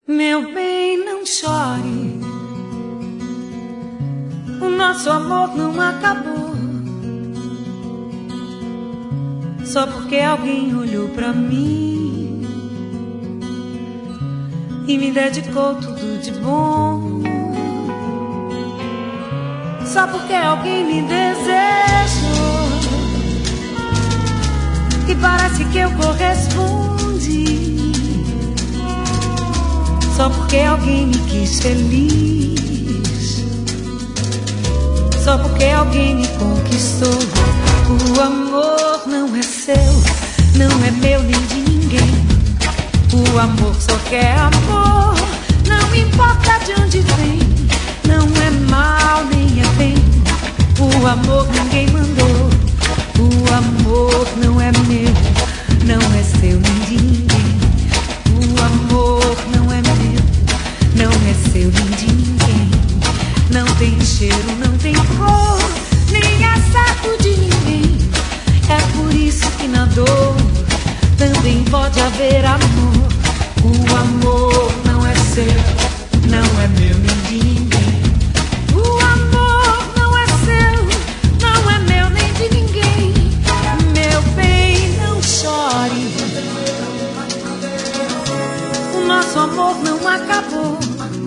Meu bem, não chore, o nosso amor não acabou. Só porque alguém olhou pra mim e me dedicou tudo de bom. Só porque alguém me desejou e parece que eu correspondi. Só porque alguém me quis feliz. Só porque alguém me conquistou. O amor não é seu, não é meu nem de ninguém. O amor só quer amor, não importa de onde vem. Não é mal nem é bem. O amor ninguém mandou. O amor não é meu, não é seu nem de ninguém. O amor não é meu, não é seu nem de ninguém. Não tem cheiro, não tem cor, nem é certo de ninguém. É por isso que na dor também pode haver amor. O amor não é seu, não é meu nem de ninguém. O amor não é seu, não é meu nem de ninguém. Meu bem, não chore, o nosso amor não acabou.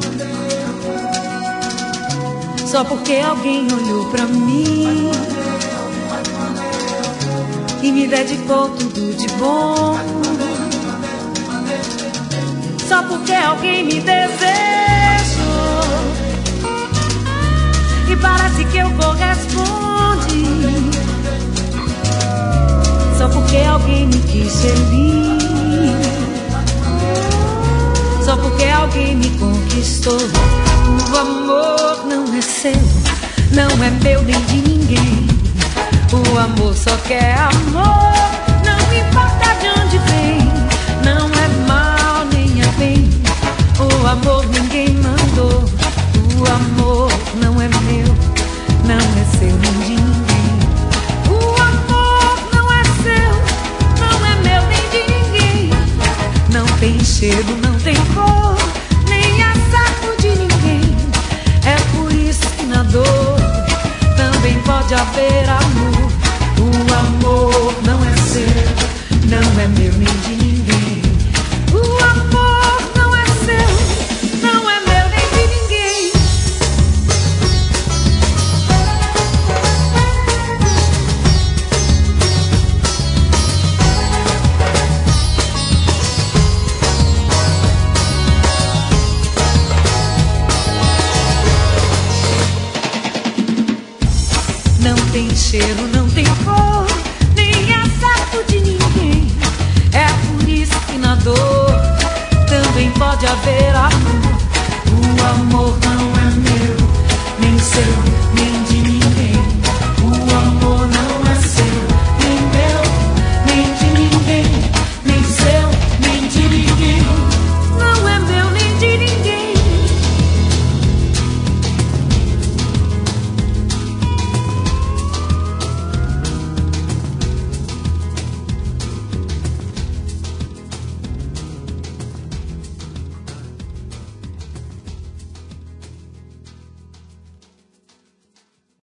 Só porque alguém olhou pra mim e me dedicou tudo de bom. Só porque alguém me desejou e parece que eu correspondi. Só porque alguém me quis feliz. Só porque alguém me conquistou. O amor não é seu, não é meu nem de ninguém. O amor só quer amor, não importa de onde vem. Não é mal nem é bem. O amor ninguém mandou. O amor não é meu, não é seu nem de ninguém. O amor não é seu, não é meu nem de ninguém. Não tem cheiro, não tem cor, nem é certo de ninguém. É por isso que na dor também pode haver amor. O amor não é seu, não é meu nem de ninguém. O amor não é seu, não é meu nem de ninguém. Não tem cheiro, não tem cor,